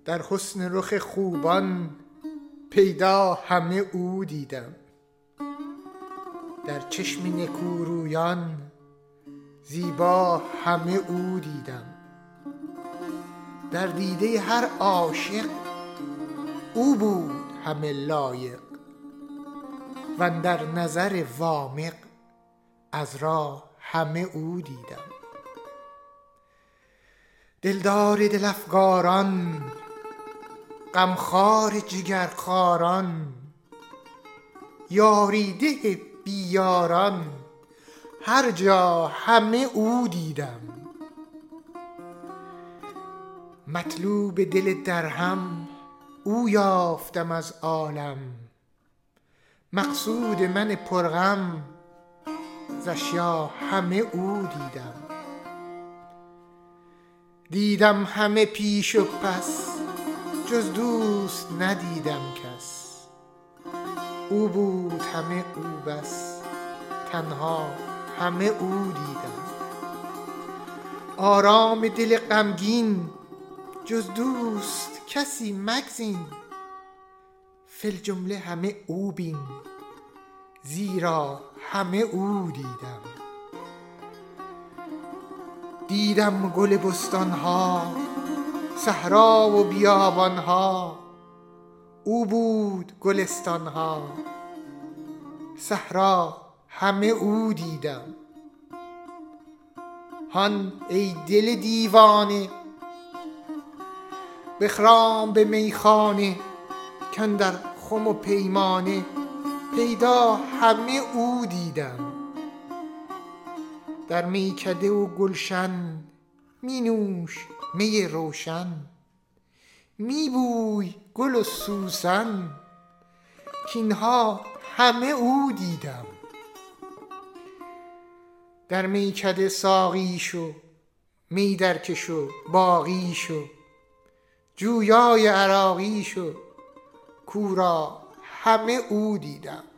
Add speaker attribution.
Speaker 1: در حسن رخ خوبان پیدا همه او دیدم. در چشم نکورویان زیبا همه او دیدم. در دیده هر عاشق او بود همه لایق، وندر نظر وامق عذرا همه او دیدم. دلدار دل افگاران، غمخوار جگرخواران، یاریده بیاران، هر جا همه او دیدم. مطلوب دل درهم او یافتم از عالم، مقصود من پرغم ز اشیا همه او دیدم. دیدم همه پیش و پس جز دوست ندیدم کس، او بود همه او بس تنها همه او دیدم. آرام دل غمگین جز دوست کسی مگزین، فی الجمله همه او بین زیرا همه او دیدم. دیدم گل بستانها، صحرا و بیابانها، او بود گلستانها، صحرا همه او دیدم. هان ای دل دیوانه بخرام به میخانه، کاندر خم و پیمانه پیدا همه او دیدم. در میکده و گلشن می نوش می روشن، می بوی گل و سوسن، کینها همه او دیدم. در میکده ساقی شو، می درکش و باقی شو، جویای عراقی شو، کورا همه او دیدم.